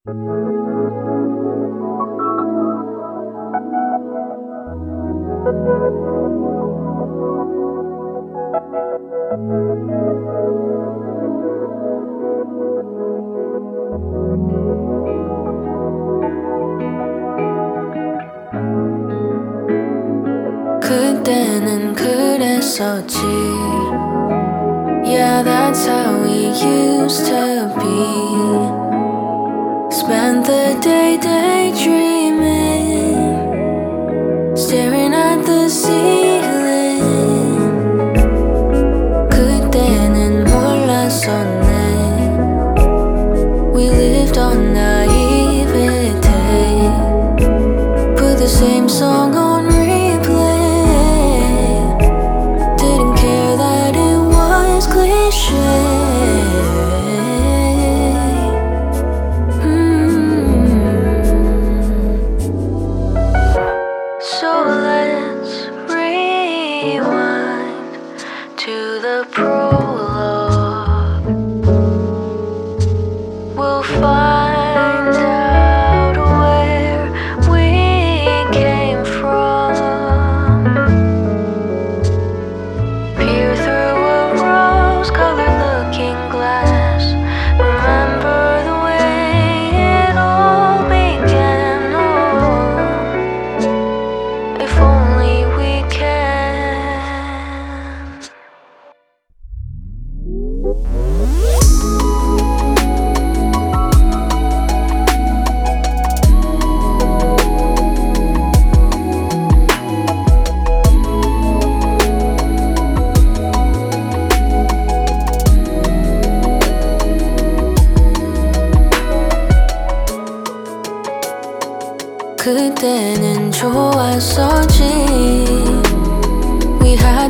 그때는 그랬었지. Yeah, that's how we used to be. Spent the day daydreaming, staring at the ceiling. 그때는 몰랐었네. We lived on naivete. Put the same song on replay. Didn't care that it was cliche. So let's rewind to the prologue. We'll find out where we came from. Peer through a rose-colored looking glass. Remember the way it all began. Oh, if only we can. 그때는 좋았었지. We had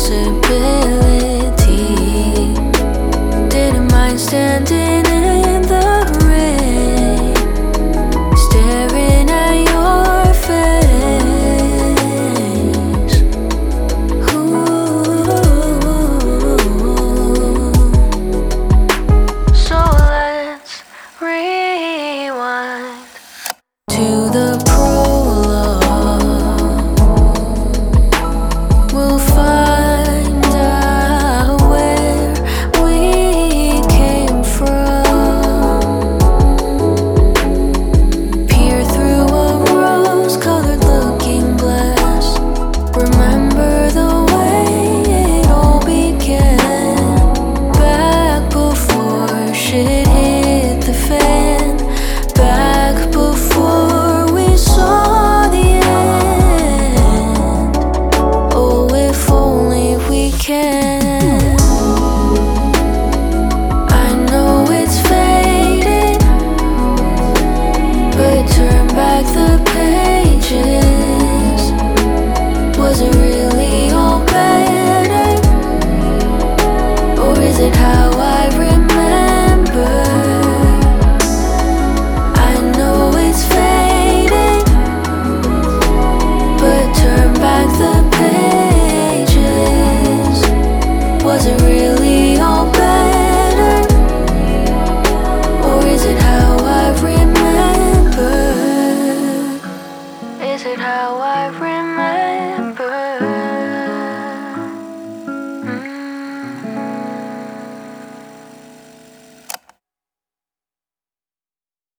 possibility. Didn't mind standing in the rain, staring at your face. Ooh. So let's rewind to the